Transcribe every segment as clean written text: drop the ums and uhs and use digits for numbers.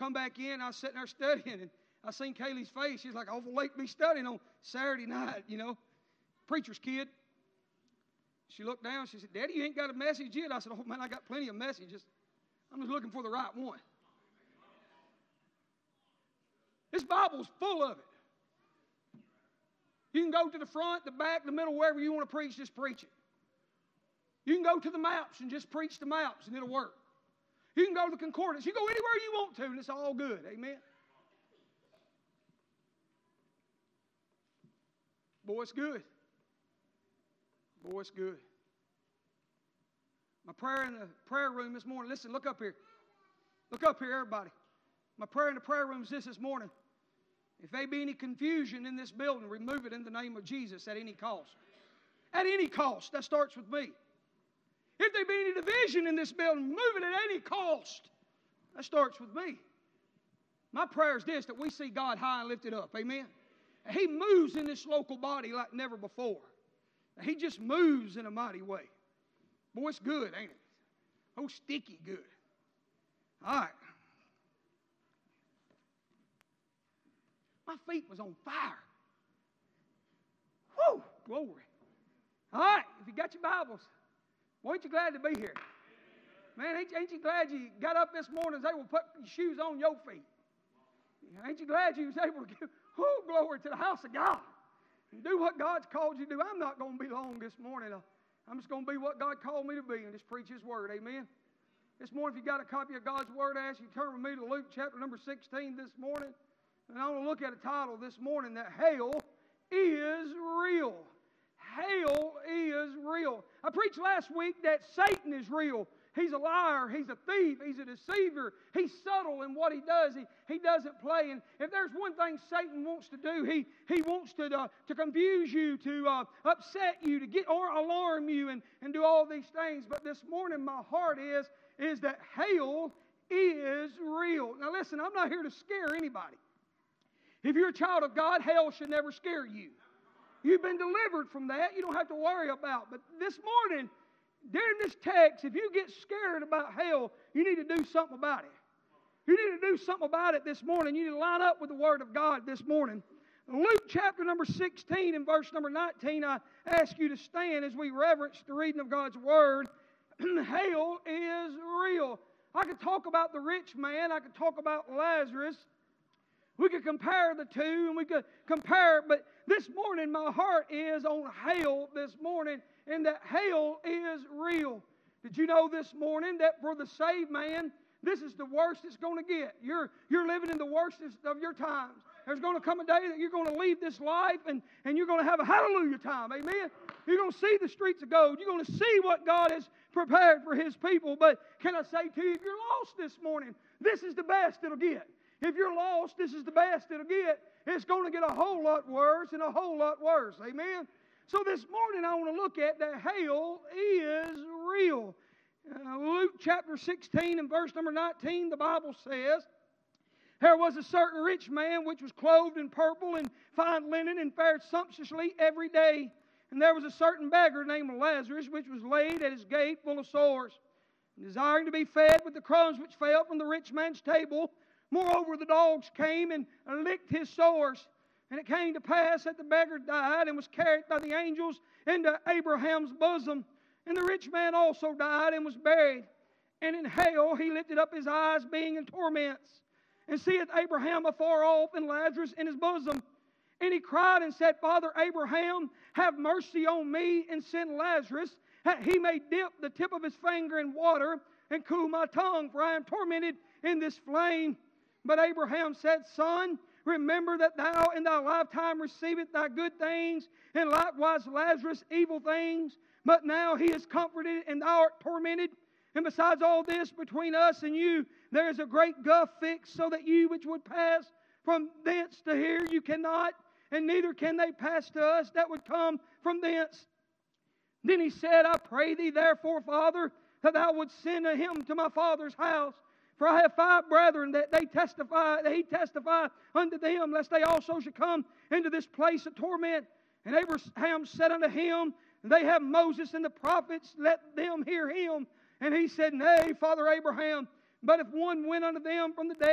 come back in. I was sitting there studying, and I seen Kaylee's face. She's like, awful late to be studying on Saturday night, preacher's kid. She looked down. She said, Daddy, you ain't got a message yet? I said, oh, man, I got plenty of messages. I'm just looking for the right one. This Bible's full of it. You can go to the front, the back, the middle, wherever you want to preach, just preach it. You can go to the maps and just preach the maps, and it'll work. You can go to the concordance. You go anywhere you want to, and it's all good. Amen? Boy, it's good. Boy, it's good. My prayer in the prayer room this morning, listen, look up here. Look up here, everybody. My prayer in the prayer room is this morning. If there be any confusion in this building, remove it in the name of Jesus at any cost. At any cost. That starts with me. If there be any division in this building, move it at any cost. That starts with me. My prayer is this, that we see God high and lifted up. Amen? He moves in this local body like never before. He just moves in a mighty way. Boy, it's good, ain't it? Oh, sticky good. All right. My feet was on fire. Whew, glory. All right, if you got your Bibles, well, ain't you glad to be here? Man, ain't you glad you got up this morning and was able to put your shoes on your feet? Ain't you glad you was able to give glory to the house of God and do what God's called you to do? I'm not going to be long this morning. I'm just going to be what God called me to be and just preach His Word. Amen? This morning, if you got a copy of God's Word, I ask you to turn with me to Luke chapter number 16 this morning. And I want to look at a title this morning, that hell is real. Hell is real. I preached last week that Satan is real. He's a liar. He's a thief. He's a deceiver. He's subtle in what he does. He doesn't play. And if there's one thing Satan wants to do, he wants to confuse you, to upset you, to get or alarm you, and do all these things. But this morning, my heart is that hell is real. Now listen, I'm not here to scare anybody. If you're a child of God, hell should never scare you. You've been delivered from that. You don't have to worry about. But this morning, during this text, if you get scared about hell, you need to do something about it. You need to do something about it this morning. You need to line up with the Word of God this morning. Luke chapter number 16 and verse number 19, I ask you to stand as we reverence the reading of God's Word. Hell is real. I could talk about the rich man. I could talk about Lazarus. We could compare the two, and we could compare, but this morning my heart is on hell this morning, and that hell is real. Did you know this morning that for the saved man, this is the worst it's going to get? You're living in the worstest of your times. There's going to come a day that you're going to leave this life, and you're going to have a hallelujah time. Amen? You're going to see the streets of gold. You're going to see what God has prepared for His people. But can I say to you, if you're lost this morning, this is the best it'll get. If you're lost, this is the best it'll get. It's going to get a whole lot worse and a whole lot worse. Amen? So this morning I want to look at that hell is real. Luke chapter 16 and verse number 19, the Bible says, there was a certain rich man which was clothed in purple and fine linen and fared sumptuously every day. And there was a certain beggar named Lazarus which was laid at his gate full of sores, and desiring to be fed with the crumbs which fell from the rich man's table. Moreover, the dogs came and licked his sores. And it came to pass that the beggar died and was carried by the angels into Abraham's bosom. And the rich man also died and was buried. And in hell he lifted up his eyes, being in torments, and seeth Abraham afar off, and Lazarus in his bosom. And he cried and said, Father Abraham, have mercy on me, and send Lazarus, that he may dip the tip of his finger in water, and cool my tongue, for I am tormented in this flame. But Abraham said, Son, remember that thou in thy lifetime receivest thy good things, and likewise Lazarus evil things. But now he is comforted, and thou art tormented. And besides all this, between us and you, there is a great gulf fixed, so that you which would pass from thence to here, you cannot, and neither can they pass to us that would come from thence. Then he said, I pray thee therefore, Father, that thou wouldst send him to my father's house. For I have 5 brethren that he testify unto them, lest they also should come into this place of torment. And Abraham said unto him, They have Moses and the prophets, let them hear him. And he said, Nay, Father Abraham, but if one went unto them from the dead,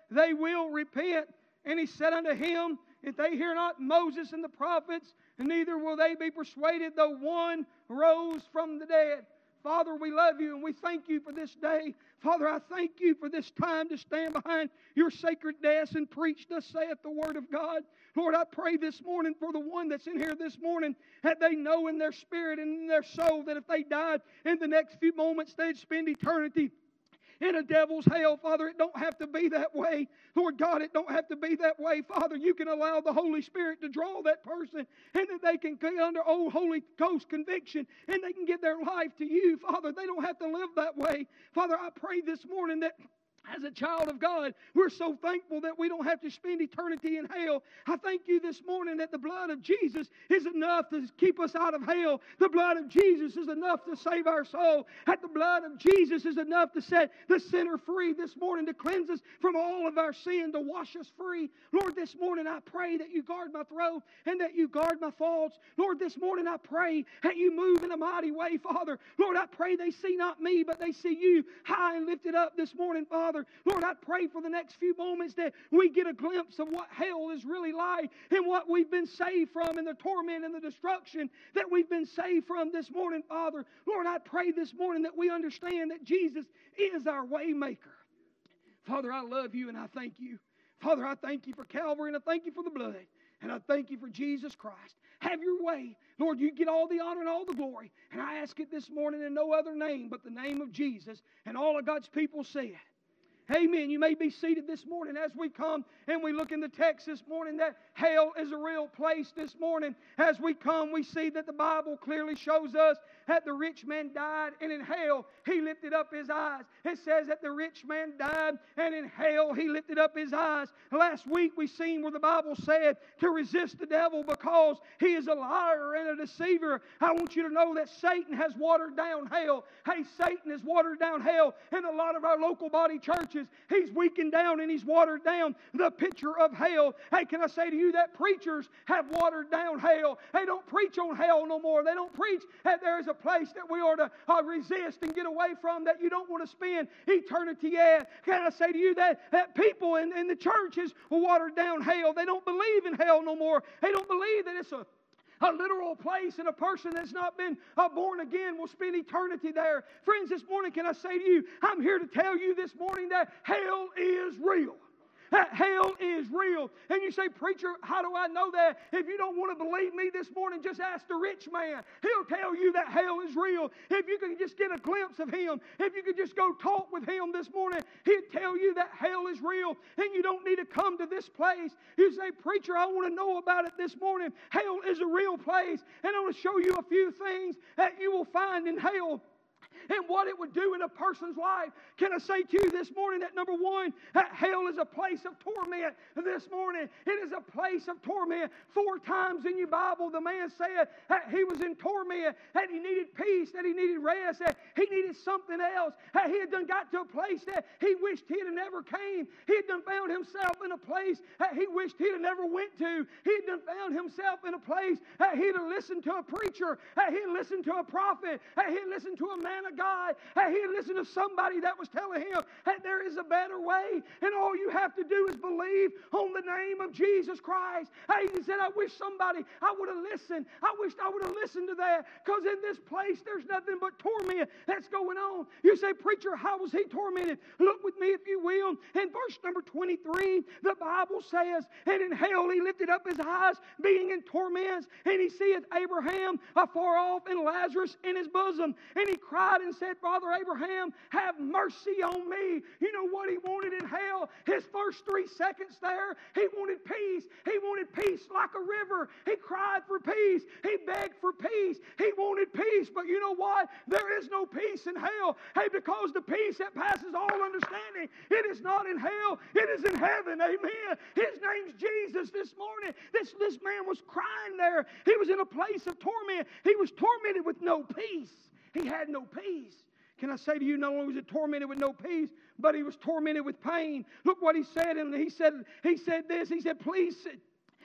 they will repent. And he said unto him, if they hear not Moses and the prophets, neither will they be persuaded, though one rose from the dead. Father, we love you and we thank you for this day. Father, I thank you for this time to stand behind your sacred desk and preach, thus saith the Word of God. Lord, I pray this morning for the one that's in here this morning, that they know in their spirit and in their soul that if they died in the next few moments, they'd spend eternity in a devil's hell. Father, it don't have to be that way. Lord God, it don't have to be that way. Father, you can allow the Holy Spirit to draw that person, and that they can get under old Holy Ghost conviction, and they can give their life to you. Father, they don't have to live that way. Father, I pray this morning that as a child of God, we're so thankful that we don't have to spend eternity in hell. I thank you this morning that the blood of Jesus is enough to keep us out of hell. The blood of Jesus is enough to save our soul. That the blood of Jesus is enough to set the sinner free this morning, to cleanse us from all of our sin, to wash us free. Lord, this morning I pray that you guard my throat and that you guard my thoughts. Lord, this morning I pray that you move in a mighty way, Father. Lord, I pray they see not me, but they see you high and lifted up this morning, Father. Lord, I pray for the next few moments that we get a glimpse of what hell is really like and what we've been saved from and the torment and the destruction that we've been saved from this morning, Father. Lord, I pray this morning that we understand that Jesus is our way maker. Father, I love you and I thank you. Father, I thank you for Calvary and I thank you for the blood. And I thank you for Jesus Christ. Have your way. Lord, you get all the honor and all the glory. And I ask it this morning in no other name but the name of Jesus. And all of God's people said, amen. You may be seated this morning as we come and we look in the text this morning that hell is a real place this morning. As we come, we see that the Bible clearly shows us that the rich man died and in hell he lifted up his eyes. It says that the rich man died and in hell he lifted up his eyes. Last week we seen where the Bible said to resist the devil because he is a liar and a deceiver. I want you to know that Satan has watered down hell. Hey, Satan has watered down hell in a lot of our local body churches. He's weakened down and he's watered down the picture of hell. Hey, can I say to you that preachers have watered down hell? They don't preach on hell no more. They don't preach that there is a place that we are to resist and get away from, that you don't want to spend eternity at. Can I say to you that people in the churches watered down hell? They don't believe in hell no more. They don't believe that it's a literal place, and a person that's not been born again will spend eternity there. Friends, this morning, can I say to you, I'm here to tell you this morning that hell is real. That hell is real. And you say, preacher, how do I know that? If you don't want to believe me this morning, just ask the rich man. He'll tell you that hell is real. If you can just get a glimpse of him, if you could just go talk with him this morning, he'd tell you that hell is real. And you don't need to come to this place. You say, preacher, I want to know about it this morning. Hell is a real place. And I want to show you a few things that you will find in hell and what it would do in a person's life. Can I say to you this morning that number one, that hell is a place of torment this morning. It is a place of torment. 4 times in your Bible, the man said that he was in torment, that he needed peace, that he needed rest, that he needed something else, that he had done got to a place that he wished he had never came. He had done found himself in a place that he wished he had never went to. He had done found himself in a place that he had listened to a preacher, that he had listened to a prophet, that he had listened to a man of God, that he had listened to somebody that was telling him that there is a better way, and all you have to do is believe on the name of Jesus Christ. He said, I wish somebody, I would have listened. I wished I would have listened to that, because in this place there's nothing but torment that's going on. You say, preacher, how was he tormented? Look with me, if you will, in verse number 23, the Bible says, and in hell he lifted up his eyes, being in torments, and he seeth Abraham afar off and Lazarus in his bosom. And he cried and said, Father Abraham, have mercy on me. You know what he wanted in hell? His first 3 seconds there, he wanted peace. He wanted peace like a river. He cried for peace. He begged for peace. He wanted peace. But you know what? There is no peace in hell. Hey, because the peace that passes all understanding, it is not in hell. It is in heaven. Amen. His name's Jesus. This morning, this man was crying there. He was in a place of torment. He was tormented with no peace. He had no peace. Can I say to you, not only was he tormented with no peace, but he was tormented with pain. Look what he said, and he said this. He said, please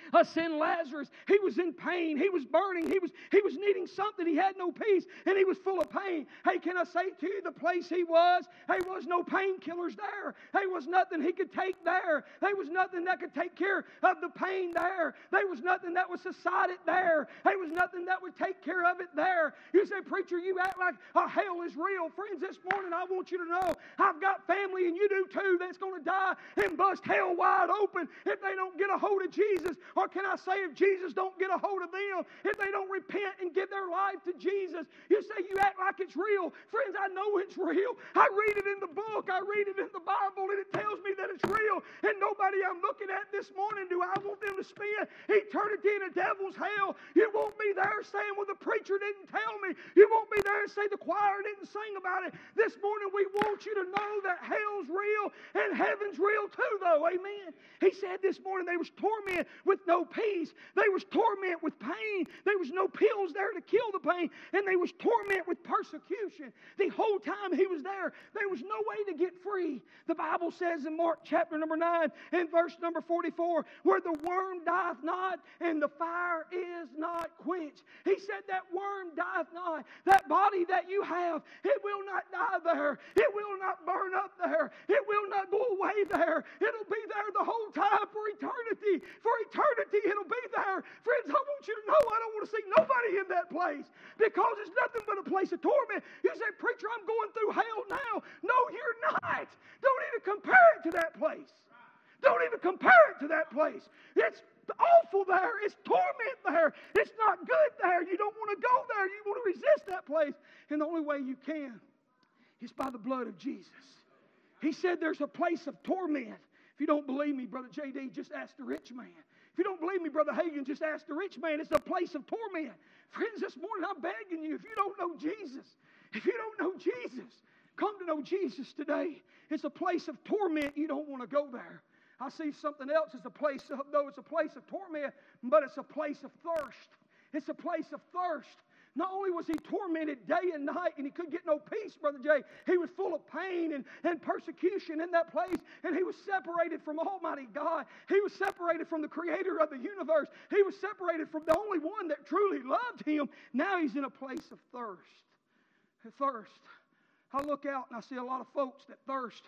Send Lazarus. He was in pain. He was burning. He was needing something. He had no peace, and he was full of pain. Hey, can I say to you, the place he was, there was no painkillers there. There was nothing he could take there. There was nothing that could take care of the pain there. There was nothing that would subside it there. There was nothing that would take care of it there. You say, preacher, you act like hell is real. Friends, this morning I want you to know I've got family, and you do too, that's going to die and bust hell wide open if they don't get a hold of Jesus. Or can I say, if Jesus don't get a hold of them, if they don't repent and give their life to Jesus? You say you act like it's real. Friends, I know it's real. I read it in the book. I read it in the Bible, and it tells me that it's real. And nobody I'm looking at this morning, do I want them to spend eternity in a devil's hell? You won't be there saying, well, the preacher didn't tell me. You won't be there and say the choir didn't sing about it. This morning we want you to know that hell's real and heaven's real too, though. Amen. He said this morning they was torment with no peace. They was torment with pain. There was no pills there to kill the pain. And they was torment with persecution. The whole time he was there was no way to get free. The Bible says in Mark chapter number 9 and verse number 44, where the worm dieth not and the fire is not quenched. He said that worm dieth not. That body that you have, it will not die there. It will not burn up there. It will not go away there. It'll be there the whole time for eternity. For eternity, it'll be there. Friends, I want you to know I don't want to see nobody in that place, because it's nothing but a place of torment. You say, preacher, I'm going through hell now. No, you're not. Don't even compare it to that place. Don't even compare it to that place. It's awful there. It's torment there. It's not good there. You don't want to go there. You want to resist that place. And the only way you can is by the blood of Jesus. He said there's a place of torment. If you don't believe me, Brother J.D., just ask the rich man. If you don't believe me, Brother Hagin, just ask the rich man. It's a place of torment. Friends, this morning I'm begging you, if you don't know Jesus, come to know Jesus today. It's a place of torment. You don't want to go there. I see something else. It's a place of torment, but it's a place of thirst. It's a place of thirst. Not only was he tormented day and night and he couldn't get no peace, Brother Jay, he was full of pain and persecution in that place, and he was separated from Almighty God. He was separated from the creator of the universe. He was separated from the only one that truly loved him. Now he's in a place of thirst. Thirst. I look out and I see a lot of folks that thirst.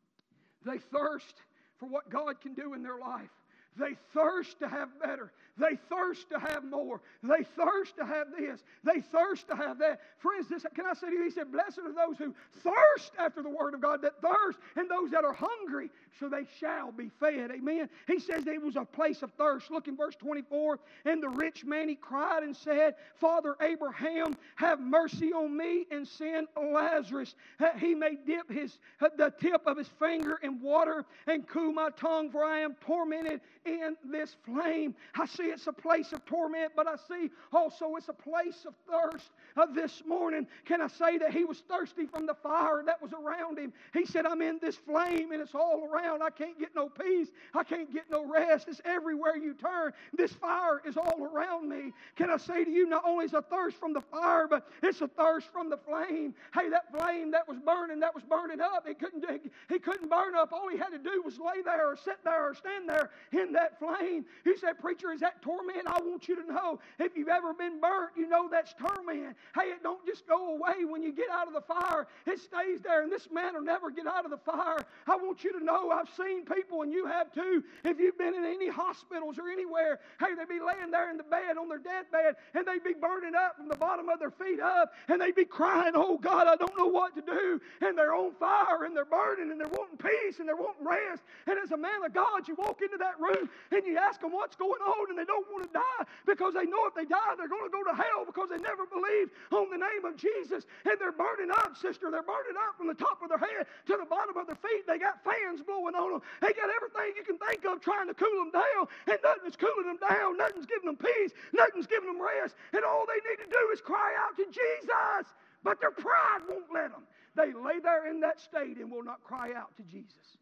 They thirst for what God can do in their life. They thirst to have better. They thirst to have more. They thirst to have this. They thirst to have that. Friends, can I say to you, he said, blessed are those who thirst after the word of God, that thirst, and those that are hungry, so they shall be fed. Amen. He says there was a place of thirst. Look in verse 24. And the rich man, he cried and said, Father Abraham, have mercy on me and send Lazarus, that he may dip the tip of his finger in water and cool my tongue, for I am tormented in this flame. I see it's a place of torment, but I see also it's a place of thirst. This morning, can I say that he was thirsty from the fire that was around him? He said, I'm in this flame and it's all around. I can't get no peace. I can't get no rest. It's everywhere you turn. This fire is all around me. Can I say to you, not only is a thirst from the fire, but it's a thirst from the flame. Hey, that flame that was burning up, he couldn't burn up. All he had to do was lay there or sit there or stand there in that flame. You say, preacher, is that torment? I want you to know, if you've ever been burnt, you know that's torment. Hey, it don't just go away when you get out of the fire. It stays there, and this man will never get out of the fire. I want you to know, I've seen people, and you have too, if you've been in any hospitals or anywhere, hey, they'd be laying there in the bed, on their deathbed, and they'd be burning up from the bottom of their feet up, and they'd be crying, oh God, I don't know what to do, and they're on fire, and they're burning, and they're wanting peace, and they're wanting rest, and as a man of God, you walk into that room, and you ask them what's going on, and they don't want to die, because they know if they die, they're going to go to hell, because they never believed on the name of Jesus, and they're burning up, sister. They're burning up from the top of their head to the bottom of their feet. They got fans blowing on them. They got everything you can think of trying to cool them down, and nothing's cooling them down. Nothing's giving them peace. Nothing's giving them rest, and all they need to do is cry out to Jesus, but their pride won't let them. They lay there in that state and will not cry out to Jesus.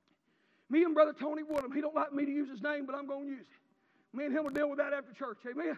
Me and Brother Tony Woodham, he don't like me to use his name, but I'm going to use it. Me and him will deal with that after church. Amen.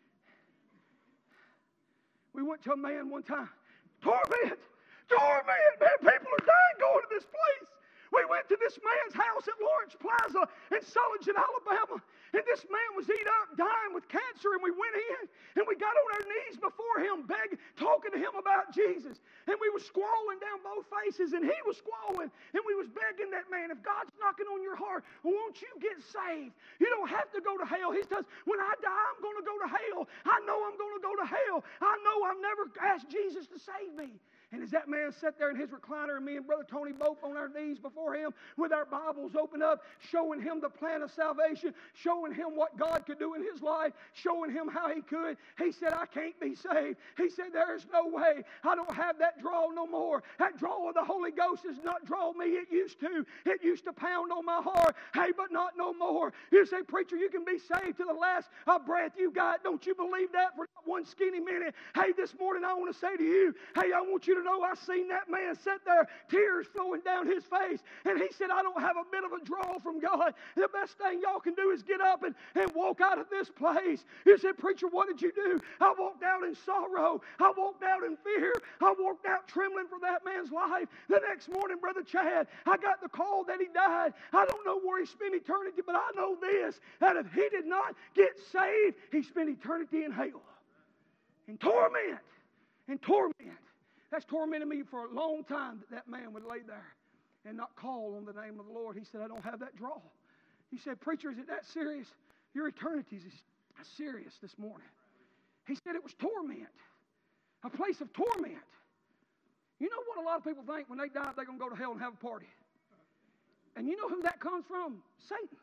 We went to a man one time. Torment. Man, people are dying going to this place. We went to this man's house at Lawrence Plaza in Sulligent, Alabama. And this man was dying with cancer. And we went in and we got on our knees before him, begging, talking to him about Jesus. And we were squalling down both faces, and he was squalling. And we was begging that man, if God's knocking on your heart, won't you get saved? You don't have to go to hell. He says, when I die, I'm going to go to hell. I know I'm going to go to hell. I know I've never asked Jesus to save me. And as that man sat there in his recliner, and me and Brother Tony both on our knees before him with our Bibles open up, showing him the plan of salvation, showing him what God could do in his life, showing him how he could, he said, I can't be saved. He said, there's no way. I don't have that draw no more. That draw of the Holy Ghost does not draw me. It used to. It used to pound on my heart. Hey, but not no more. You say, preacher, you can be saved to the last breath you got. Don't you believe that for one skinny minute? Hey, this morning I want to say to you, hey, I want you to know I seen that man sit there, tears flowing down his face, and he said, I don't have a bit of a draw from God. The best thing y'all can do is get up and walk out of this place. You said, preacher, what did you do? I walked out in sorrow. I walked out in fear. I walked out trembling for that man's life. The next morning, Brother Chad, I got the call that he died. I don't know where he spent eternity, but I know this, that if he did not get saved, he spent eternity in hell. In torment. In torment. That's tormented me for a long time, that man would lay there and not call on the name of the Lord. He said, I don't have that draw. He said, preacher, is it that serious? Your eternity is serious this morning. He said it was torment, a place of torment. You know what a lot of people think when they die, they're going to go to hell and have a party. And you know who that comes from? Satan.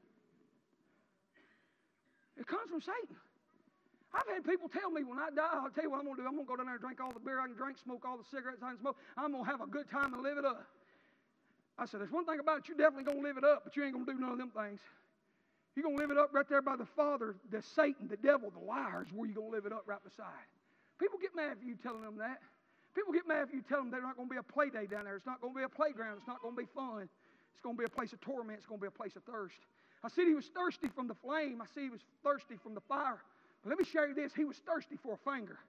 It comes from Satan. I've had people tell me when I die, I'll tell you what I'm going to do. I'm going to go down there and drink all the beer I can drink, smoke all the cigarettes I can smoke. I'm going to have a good time and live it up. I said, there's one thing about it, you're definitely going to live it up, but you ain't going to do none of them things. You're going to live it up right there by the Father, the Satan, the devil, the liars, where you're going to live it up right beside. People get mad for you telling them that. People get mad if you tell them they're not going to be a play day down there. It's not going to be a playground. It's not going to be fun. It's going to be a place of torment. It's going to be a place of thirst. I said he was thirsty from the flame. I see he was thirsty from the fire. But let me show you this. He was thirsty for a finger.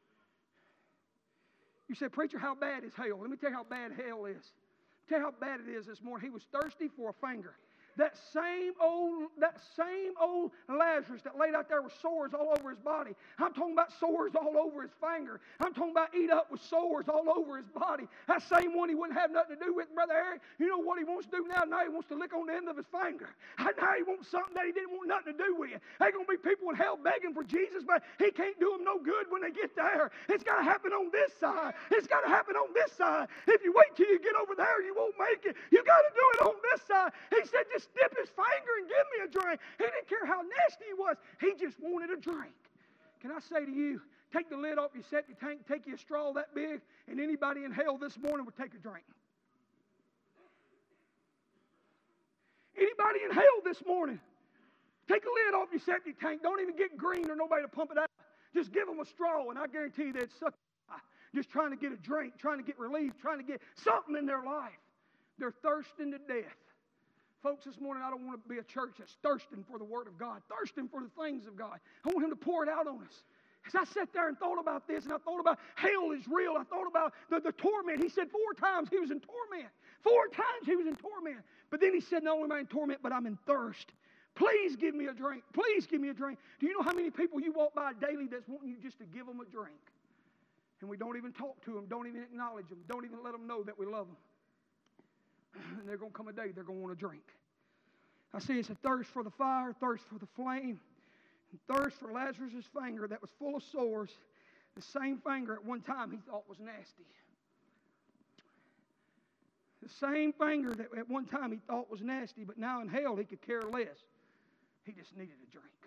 You said, preacher, how bad is hell? Let me tell you how bad hell is. Tell you how bad it is this morning. He was thirsty for a finger. That same old Lazarus that laid out there with sores all over his body. I'm talking about sores all over his finger. I'm talking about eat up with sores all over his body. That same one he wouldn't have nothing to do with, Brother Eric. You know what he wants to do now? Now he wants to lick on the end of his finger. Now he wants something that he didn't want nothing to do with. There's going to be people in hell begging for Jesus, but he can't do them no good when they get there. It's got to happen on this side. It's got to happen on this side. If you wait till you get over there, you won't make it. You got to do it on this side. He said, just dip his finger and give me a drink. He didn't care how nasty he was. He just wanted a drink. Can I say to you, take the lid off your septic tank, take you a straw that big, and anybody in hell this morning would take a drink. Anybody in hell this morning, take the lid off your septic tank. Don't even get green or nobody to pump it out. Just give them a straw, and I guarantee you they'd suck it. Just trying to get a drink, trying to get relief, trying to get something in their life. They're thirsting to death. Folks, this morning I don't want to be a church that's thirsting for the Word of God, thirsting for the things of God. I want Him to pour it out on us. As I sat there and thought about this, and I thought about hell is real, I thought about the torment. He said 4 times he was in torment. 4 times he was in torment. But then he said, not only am I in torment, but I'm in thirst. Please give me a drink. Please give me a drink. Do you know how many people you walk by daily that's wanting you just to give them a drink? And we don't even talk to them, don't even acknowledge them, don't even let them know that we love them. And there's going to come a day they're going to want a drink. I see it's a thirst for the fire, thirst for the flame, and thirst for Lazarus' finger that was full of sores. The same finger at one time he thought was nasty. The same finger that at one time he thought was nasty, but now in hell he could care less. He just needed a drink.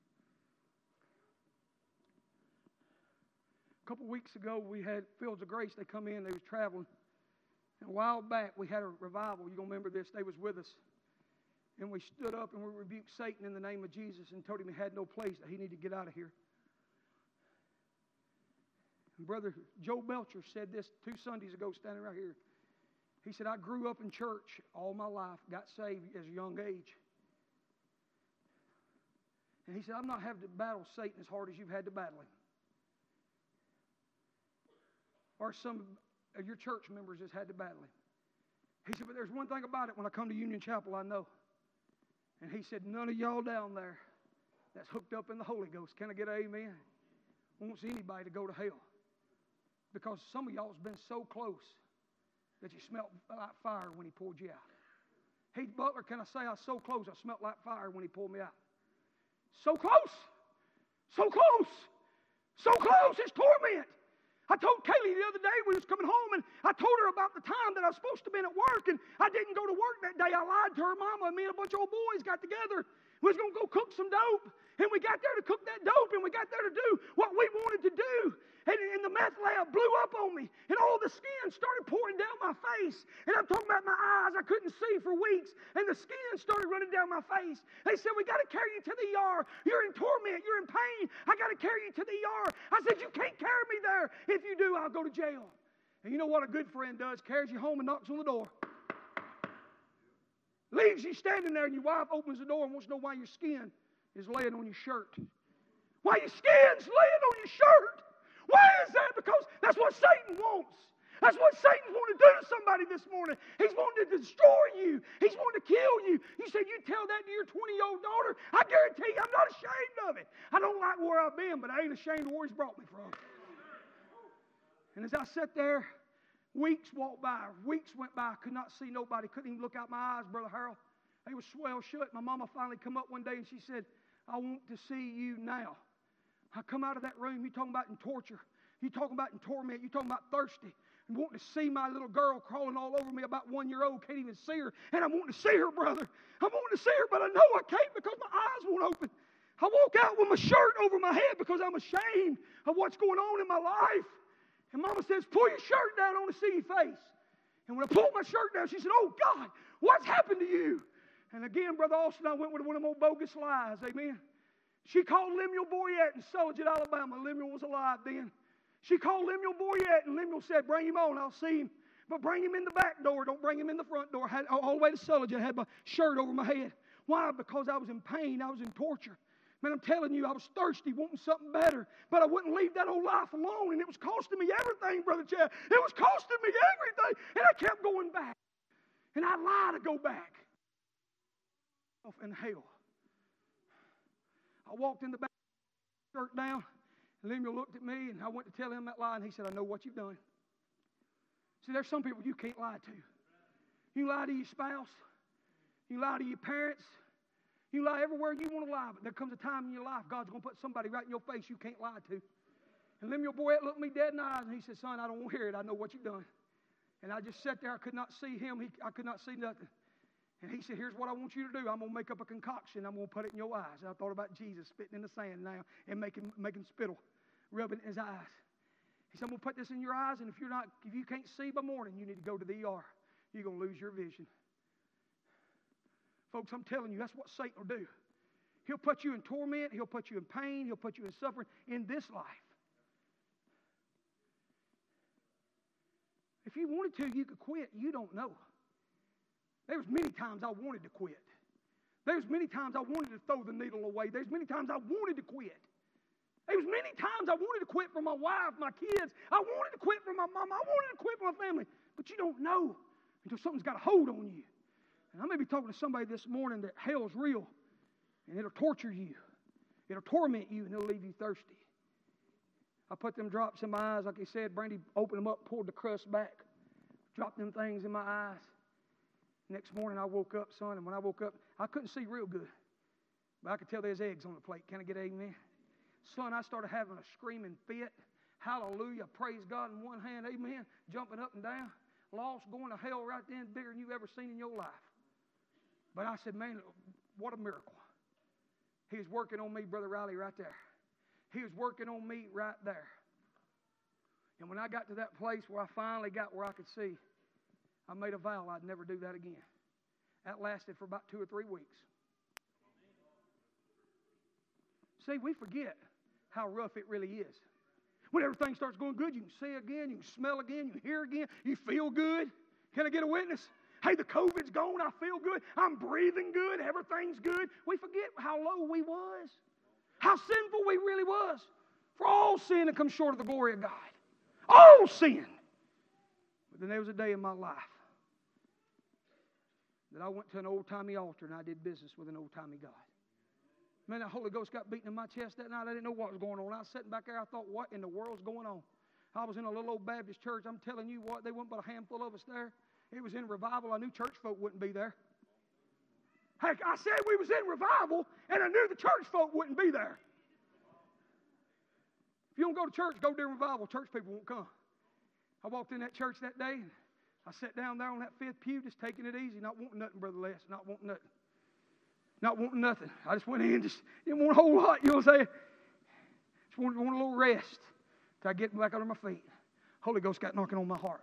A couple weeks ago we had Fields of Grace. They come in, they was traveling. And a while back, we had a revival. You're going to remember this. They was with us. And we stood up and we rebuked Satan in the name of Jesus and told him he had no place, that he needed to get out of here. And Brother Joe Belcher said this 2 Sundays ago, standing right here. He said, I grew up in church all my life, got saved at a young age. And he said, I've not had to battle Satan as hard as you've had to battle him. Or some of your church members has had to battle him. He said, but there's one thing about it. When I come to Union Chapel, I know. And he said, none of y'all down there that's hooked up in the Holy Ghost, can I get an amen? Wants anybody to go to hell. Because some of y'all has been so close that you smelt like fire when he pulled you out. Heath Butler, can I say I was so close I smelt like fire when he pulled me out? So close. So close. So close. It's torment. I told Kaylee the other day when we was coming home, and I told her about the time that I was supposed to have been at work, and I didn't go to work that day. I lied to her mama, and me and a bunch of old boys got together. We was going to go cook some dope, and we got there to cook that dope, and we got there to do what we wanted to do. And the meth lab blew up on me, and all the skin started pouring down my face. And I'm talking about my eyes. I couldn't see for weeks, and the skin started running down my face. They said, we got to carry you to the ER. You're in torment. You're in pain. I got to carry you to the ER. I said, you can't carry me there. If you do, I'll go to jail. And you know what a good friend does? Carries you home and knocks on the door. Leaves you standing there, and your wife opens the door and wants to know why your skin is laying on your shirt. Why your skin's laying on your shirt. Why is that? Because that's what Satan wants. That's what Satan's wanting to do to somebody this morning. He's wanting to destroy you. He's wanting to kill you. You said you tell that to your 20-year-old daughter. I guarantee you I'm not ashamed of it. I don't like where I've been, but I ain't ashamed of where he's brought me from. And as I sat there, weeks walked by. Weeks went by. I could not see nobody. Couldn't even look out my eyes, Brother Harold. They were swelled shut. My mama finally come up one day and she said, I want to see you now. I come out of that room, you talking about in torture. You talking about in torment. You talking about thirsty. And wanting to see my little girl crawling all over me, about 1 year old. Can't even see her. And I'm wanting to see her, brother. I'm wanting to see her, but I know I can't because my eyes won't open. I walk out with my shirt over my head because I'm ashamed of what's going on in my life. And Mama says, pull your shirt down. I want to see your face. And when I pulled my shirt down, she said, oh, God, what's happened to you? And again, Brother Austin, I went with one of them old bogus lies. Amen. She called Lemuel Boyette in Sulligent, Alabama. Lemuel was alive then. She called Lemuel Boyette, and Lemuel said, bring him on, I'll see him. But bring him in the back door. Don't bring him in the front door. All the way to Sulligent, I had my shirt over my head. Why? Because I was in pain. I was in torture. Man, I'm telling you, I was thirsty, wanting something better. But I wouldn't leave that old life alone, and it was costing me everything, Brother Chad. It was costing me everything, and I kept going back. And I lied to go back. In hell. I walked in the back, shirt down, and Lemuel looked at me, and I went to tell him that lie, and he said, I know what you've done. See, there's some people you can't lie to. You lie to your spouse. You lie to your parents. You lie everywhere you want to lie, but there comes a time in your life God's going to put somebody right in your face you can't lie to. And Lemuel Boyette looked me dead in the eyes, and he said, son, I don't want to hear it. I know what you've done. And I just sat there. I could not see him. I could not see nothing. And he said, here's what I want you to do. I'm going to make up a concoction. I'm going to put it in your eyes. And I thought about Jesus spitting in the sand now and making spittle, rubbing it in his eyes. He said, I'm going to put this in your eyes, and if you can't see by morning, you need to go to the ER. You're going to lose your vision. Folks, I'm telling you, that's what Satan will do. He'll put you in torment. He'll put you in pain. He'll put you in suffering in this life. If you wanted to, you could quit. You don't know. There's many times I wanted to quit. There's many times I wanted to throw the needle away. There's many times I wanted to quit. There's many times I wanted to quit for my wife, my kids. I wanted to quit for my mom. I wanted to quit for my family. But you don't know until something's got a hold on you. And I may be talking to somebody this morning that hell's real, and it'll torture you. It'll torment you, and it'll leave you thirsty. I put them drops in my eyes, like he said. Brandy opened them up, pulled the crust back, dropped them things in my eyes. Next morning I woke up, son, and when I woke up, I couldn't see real good. But I could tell there's eggs on the plate. Can I get an amen? Son, I started having a screaming fit. Hallelujah. Praise God in one hand. Amen. Jumping up and down. Lost, going to hell right then, bigger than you've ever seen in your life. But I said, man, what a miracle. He was working on me, Brother Riley, right there. He was working on me right there. And when I got to that place where I finally got where I could see, I made a vow I'd never do that again. That lasted for about 2 or 3 weeks. See, we forget how rough it really is. When everything starts going good, you can see again, you can smell again, you can hear again, you feel good. Can I get a witness? Hey, the COVID's gone, I feel good, I'm breathing good, everything's good. We forget how low we was, how sinful we really was. For all sin to come short of the glory of God. All sin. But then there was a day in my life that I went to an old-timey altar and I did business with an old-timey God. Man, that Holy Ghost got beaten in my chest that night. I didn't know what was going on. I was sitting back there. I thought, what in the world's going on? I was in a little old Baptist church. I'm telling you what, they wasn't but a handful of us there. It was in revival. I knew church folk wouldn't be there. Heck, I said we was in revival, and I knew the church folk wouldn't be there. If you don't go to church, go during revival. Church people won't come. I walked in that church that day, and I sat down there on that fifth pew, just taking it easy, not wanting nothing, Brother Les, not wanting nothing. Not wanting nothing. I just went in, just didn't want a whole lot, you know what I'm saying? Just wanted a little rest till I get back under my feet. Holy Ghost got knocking on my heart.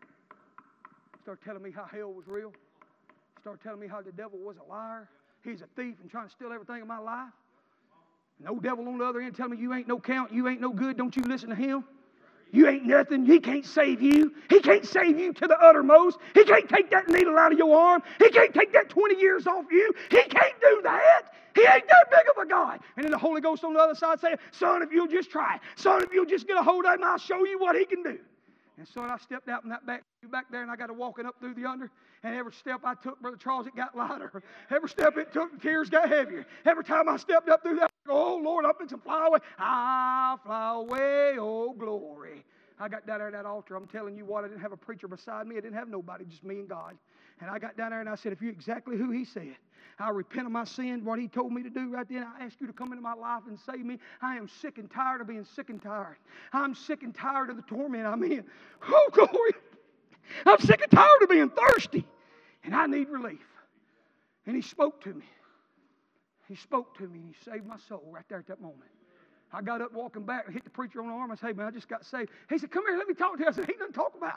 Started telling me how hell was real. Started telling me how the devil was a liar. He's a thief and trying to steal everything in my life. No devil on the other end telling me you ain't no count, you ain't no good, don't you listen to him. You ain't nothing. He can't save you. He can't save you to the uttermost. He can't take that needle out of your arm. He can't take that 20 years off you. He can't do that. He ain't that big of a God. And then the Holy Ghost on the other side saying, son, if you'll just try. Son, if you'll just get a hold of him, I'll show you what he can do. And so I stepped out in that back there, and I got to walking up through the under. And every step I took, Brother Charles, it got lighter. Every step it took, the tears got heavier. Every time I stepped up through that, oh, Lord, I'm fixing to fly away. I'll fly away, oh, glory. I got down there at that altar. I'm telling you what, I didn't have a preacher beside me. I didn't have nobody, just me and God. And I got down there and I said, if you're exactly who he said, I'll repent of my sin, what he told me to do right then. I ask you to come into my life and save me. I am sick and tired of being sick and tired. I'm sick and tired of the torment I'm in. Oh, glory. I'm sick and tired of being thirsty. And I need relief. And he spoke to me. He spoke to me and he saved my soul right there at that moment. I got up walking back and hit the preacher on the arm. I said, hey, man, I just got saved. He said, come here, let me talk to you. I said, he doesn't talk about.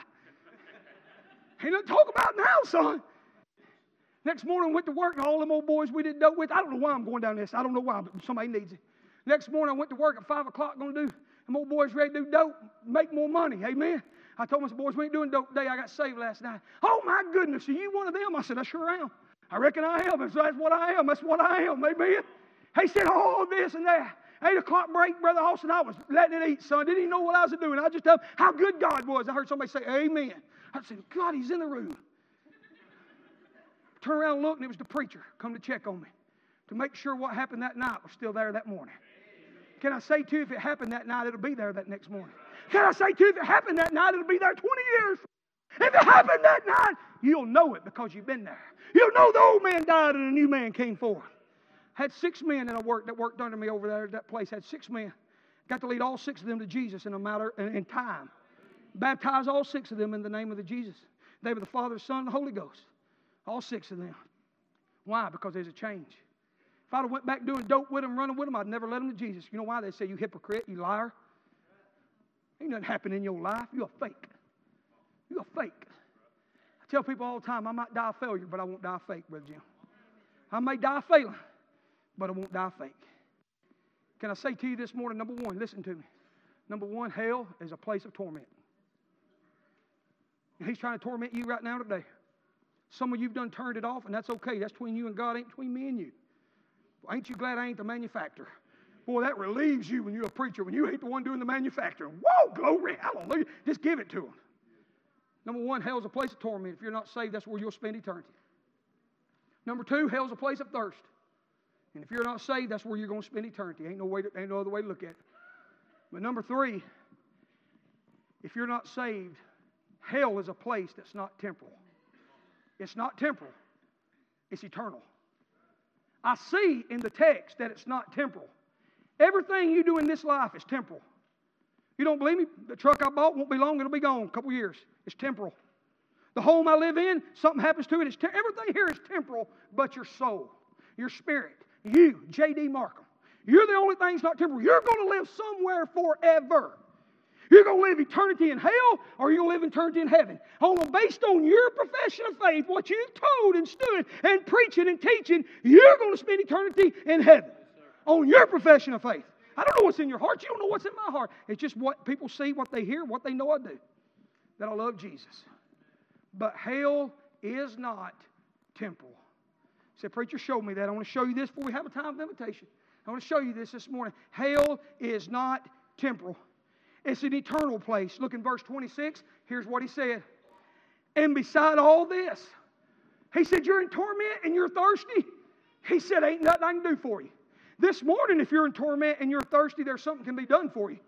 He doesn't talk about now, son. Next morning, I went to work, and all them old boys we did dope with, I don't know why I'm going down this. I don't know why, but somebody needs it. Next morning, I went to work at 5 o'clock, going to do, them old boys ready to do dope, make more money. Amen. I told my boys, we ain't doing dope today. I got saved last night. Oh, my goodness, are you one of them? I said, I sure am. I reckon I am. So that's what I am. That's what I am. Amen. He said, oh, this and that. 8 o'clock break, Brother Austin, I was letting it eat, son. Didn't even know what I was doing. I just told him how good God was. I heard somebody say, amen. I said, God, he's in the room. Turn around and look, and it was the preacher come to check on me to make sure what happened that night was still there that morning. Can I say to you, if it happened that night, it'll be there that next morning. Can I say to you, if it happened that night, it'll be there 20 years. If it happened that night, you'll know it because you've been there. You'll know the old man died and a new man came forth. Had 6 men that worked under me over there at that place. Had 6 men. Got to lead all 6 of them to Jesus in a matter in time. Baptize all 6 of them in the name of the Jesus. In the name of the Father, the Son, and the Holy Ghost. All 6 of them. Why? Because there's a change. If I'd have went back doing dope with them, running with them, I'd never led them to Jesus. You know why? They say, you hypocrite, you liar. Ain't nothing happened in your life. You're a fake. You're a fake. I tell people all the time, I might die a failure, but I won't die fake, Brother Jim. I may die failing, but I won't die fake. Can I say to you this morning, number 1, listen to me. Number 1, hell is a place of torment. And he's trying to torment you right now today. Some of you've done turned it off, and that's okay. That's between you and God, ain't between me and you. Well, ain't you glad I ain't the manufacturer? Boy, that relieves you when you're a preacher, when you ain't the one doing the manufacturing. Whoa, glory, hallelujah. Just give it to him. Number 1, hell's a place of torment. If you're not saved, that's where you'll spend eternity. Number 2, hell's a place of thirst. And if you're not saved, that's where you're going to spend eternity. Ain't no other way to look at it. But number 3, if you're not saved, hell is a place that's not temporal. It's not temporal. It's eternal. I see in the text that it's not temporal. Everything you do in this life is temporal. You don't believe me? The truck I bought won't be long. It'll be gone a couple years. It's temporal. The home I live in, something happens to it. Everything here is temporal, but your soul, your spirit, you, J.D. Markham, you're the only thing that's not temporal. You're going to live somewhere forever. You're going to live eternity in hell, or you're going to live eternity in heaven. Based on your profession of faith, what you've told and stood and preaching and teaching, you're going to spend eternity in heaven. On your profession of faith. I don't know what's in your heart. You don't know what's in my heart. It's just what people see, what they hear, what they know I do. That I love Jesus. But hell is not temporal. I said, preacher, show me that. I want to show you this before we have a time of invitation. I want to show you this morning. Hell is not temporal. It's an eternal place. Look in verse 26. Here's what he said. And beside all this, He said, you're in torment and you're thirsty. He said, ain't nothing I can do for you. This morning, if you're in torment and you're thirsty, there's something can be done for you.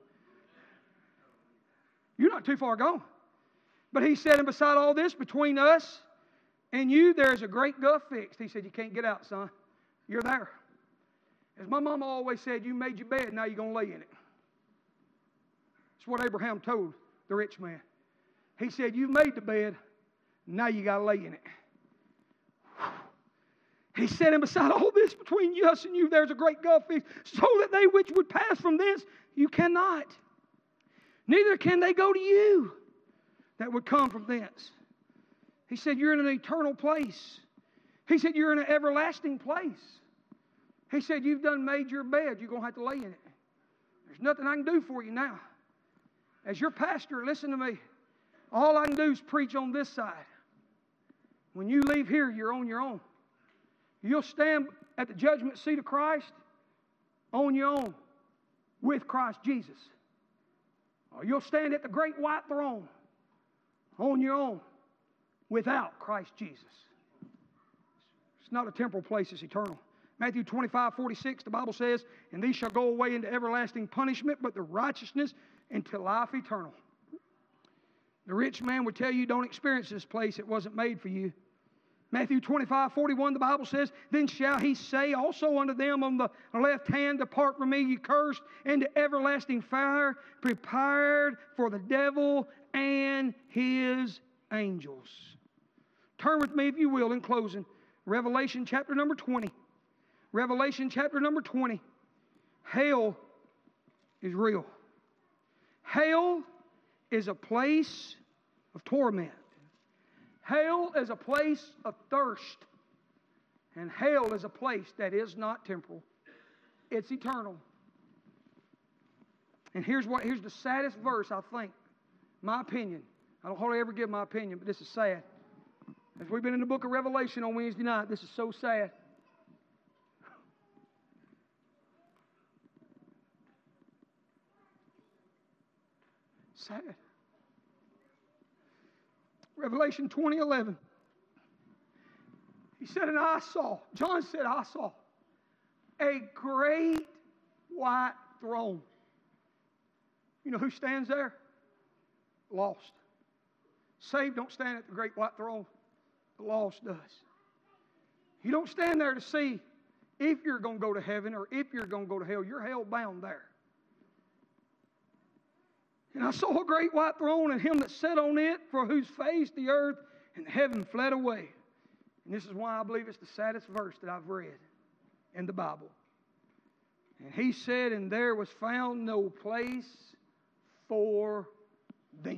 You're not too far gone. But he said, and beside all this, between us and you, there's a great gulf fixed. He said, you can't get out, son. You're there. As my mama always said, you made your bed, now you're going to lay in it. That's what Abraham told the rich man. He said, you've made the bed, now you got to lay in it. He said, and beside all this, between us and you, there's a great gulf fixed, so that they which would pass from thence, you cannot. Neither can they go to you that would come from thence. He said, you're in an eternal place. He said, you're in an everlasting place. He said, you've done made your bed. You're going to have to lay in it. There's nothing I can do for you now. As your pastor, listen to me. All I can do is preach on this side. When you leave here, you're on your own. You'll stand at the judgment seat of Christ on your own with Christ Jesus. Or you'll stand at the great white throne on your own without Christ Jesus. It's not a temporal place, it's eternal. Matthew 25:46, the Bible says, and these shall go away into everlasting punishment, but the righteousness into life eternal. The rich man would tell you, don't experience this place. It wasn't made for you. Matthew 25:41, the Bible says, then shall he say also unto them on the left hand, depart from me, ye cursed, into everlasting fire, prepared for the devil and his angels. Turn with me, if you will, in closing. Revelation chapter number 20. Revelation chapter number 20. Hell is real. Hell is a place of torment. Hell is a place of thirst. And hell is a place that is not temporal. It's eternal. And here's the saddest verse, I think. My opinion. I don't hardly ever give my opinion, but this is sad. As we've been in the book of Revelation on Wednesday night, this is so sad. Sad. Revelation 20:11. He said, and I saw, John said, I saw a great white throne. You know who stands there? Lost. Saved don't stand at the great white throne. The lost does. You don't stand there to see if you're going to go to heaven or if you're going to go to hell. You're hell bound there. And I saw a great white throne and him that sat on it, for whose face the earth and heaven fled away. And this is why I believe it's the saddest verse that I've read in the Bible. And he said, and there was found no place for them.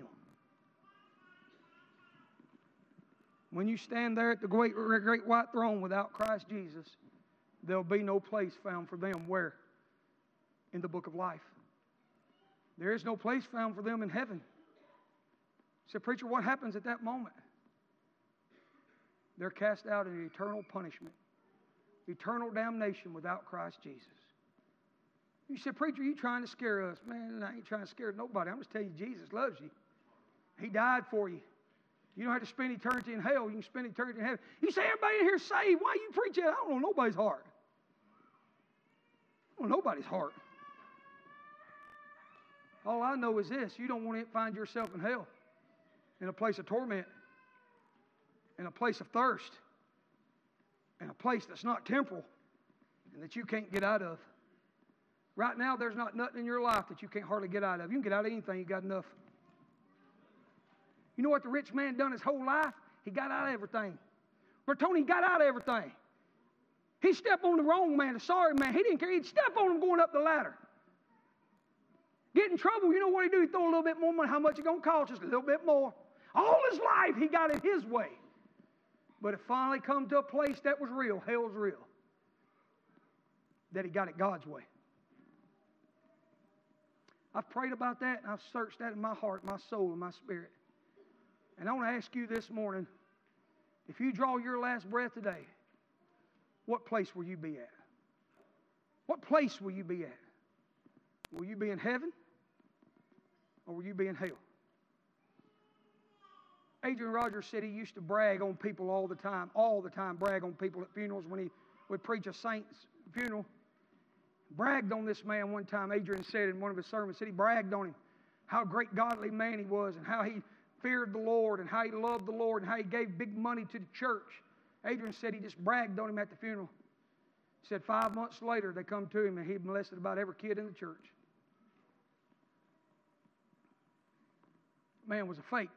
When you stand there at the great white throne without Christ Jesus, there'll be no place found for them. Where? In the book of life. There is no place found for them in heaven. So, preacher, what happens at that moment? They're cast out in eternal punishment, eternal damnation without Christ Jesus. You said, preacher, you trying to scare us? Man, I ain't trying to scare nobody. I'm just telling you, Jesus loves you. He died for you. You don't have to spend eternity in hell. You can spend eternity in heaven. You say, everybody in here saved. Why you preach that? I don't know nobody's heart. I don't know nobody's heart. All I know is this. You don't want to find yourself in hell, in a place of torment, in a place of thirst, in a place that's not temporal and that you can't get out of. Right now, there's not nothing in your life that you can't hardly get out of. You can get out of anything. You got enough. You know what the rich man done his whole life? He got out of everything. Bertoni got out of everything. He stepped on the wrong man, the sorry man. He didn't care. He'd step on him going up the ladder. Get in trouble, you know what he do? He throw a little bit more money. How much it going to cost? Just a little bit more. All his life, he got it his way. But it finally come to a place that was real. Hell's real. That he got it God's way. I've prayed about that, and I've searched that in my heart, my soul, and my spirit. And I want to ask you this morning, if you draw your last breath today, what place will you be at? What place will you be at? Will you be in heaven? Or will you be in hell? Adrian Rogers said he used to brag on people all the time, brag on people at funerals when he would preach a saint's funeral. Bragged on this man one time. Adrian said in one of his sermons, said he bragged on him, how great godly man he was, and how he feared the Lord, and how he loved the Lord, and how he gave big money to the church. Adrian said he just bragged on him at the funeral. He said 5 months later they come to him and he molested about every kid in the church. Man was a fake.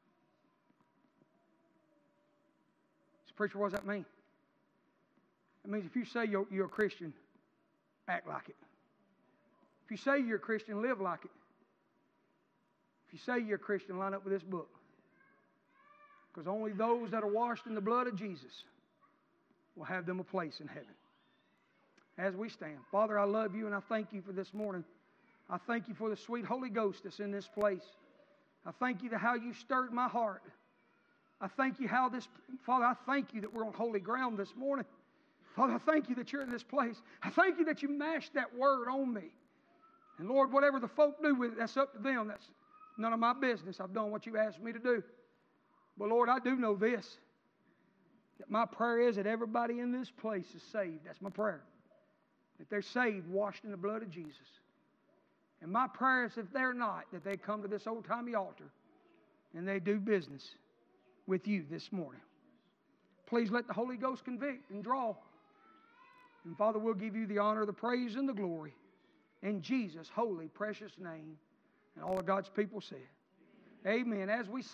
So, preacher, what does that mean? It means if you say you're a Christian, act like it. If you say you're a Christian, live like it. If you say you're a Christian, line up with this book. Because only those that are washed in the blood of Jesus will have them a place in heaven. As we stand. Father, I love you and I thank you for this morning. I thank you for the sweet Holy Ghost that's in this place. I thank you for how you stirred my heart. I thank you Father, I thank you that we're on holy ground this morning. Father, I thank you that you're in this place. I thank you that you mashed that word on me. And Lord, whatever the folk do with it, that's up to them. That's none of my business. I've done what you asked me to do. But Lord, I do know this, that my prayer is that everybody in this place is saved. That's my prayer. That they're saved, washed in the blood of Jesus. And my prayer is if they're not, that they come to this old-timey altar and they do business with you this morning. Please let the Holy Ghost convict and draw. And Father, we'll give you the honor, the praise, and the glory in Jesus' holy, precious name. And all of God's people said, amen. As we